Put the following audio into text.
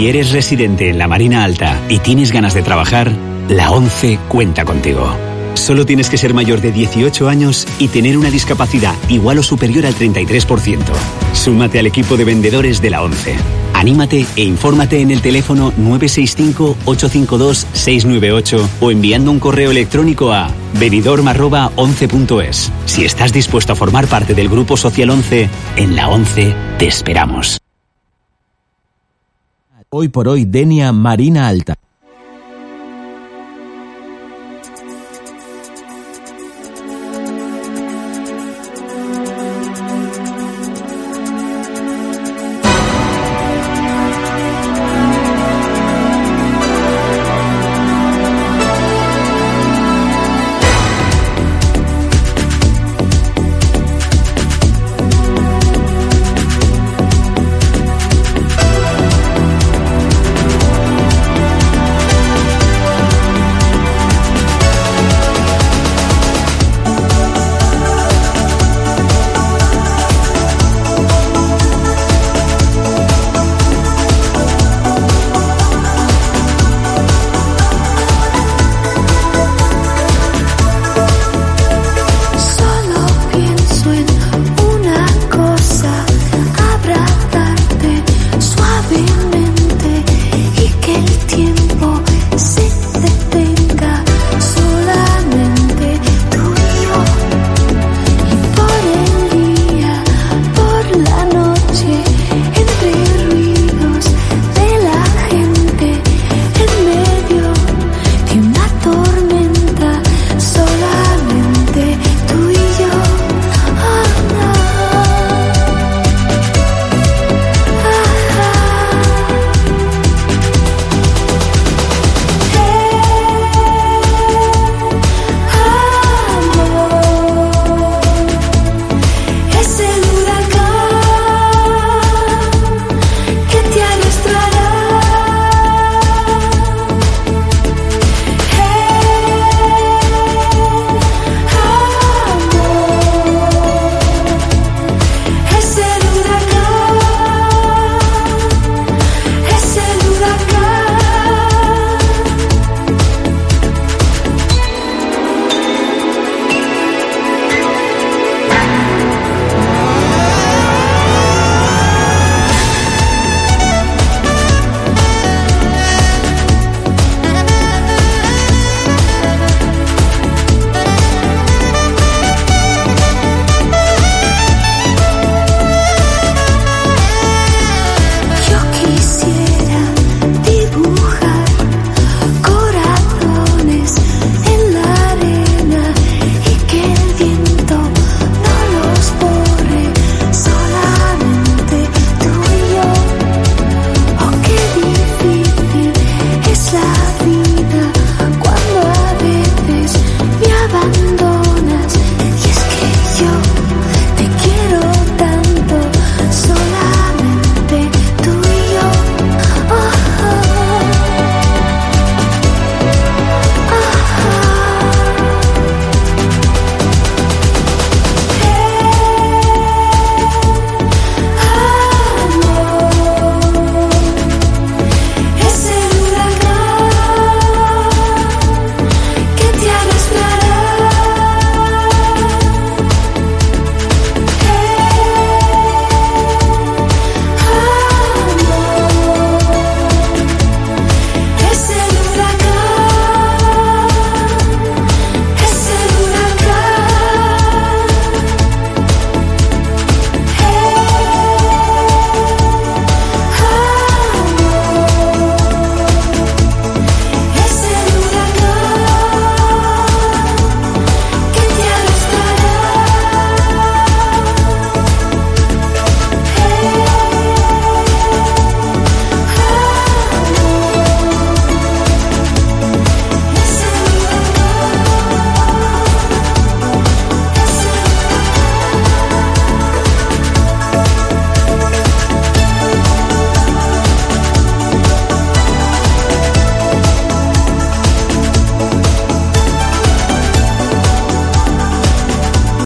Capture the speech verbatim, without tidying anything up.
Si eres residente en la Marina Alta y tienes ganas de trabajar, la ONCE cuenta contigo. Solo tienes que ser mayor de dieciocho años y tener una discapacidad igual o superior al treinta y tres por ciento. Súmate al equipo de vendedores de la ONCE. Anímate e infórmate en el teléfono nueve seis cinco, ocho cinco dos, seis nueve ocho o enviando un correo electrónico a benidorm arroba once punto es. Si estás dispuesto a formar parte del Grupo Social ONCE, en la ONCE te esperamos. Hoy por hoy, Denia Marina Alta.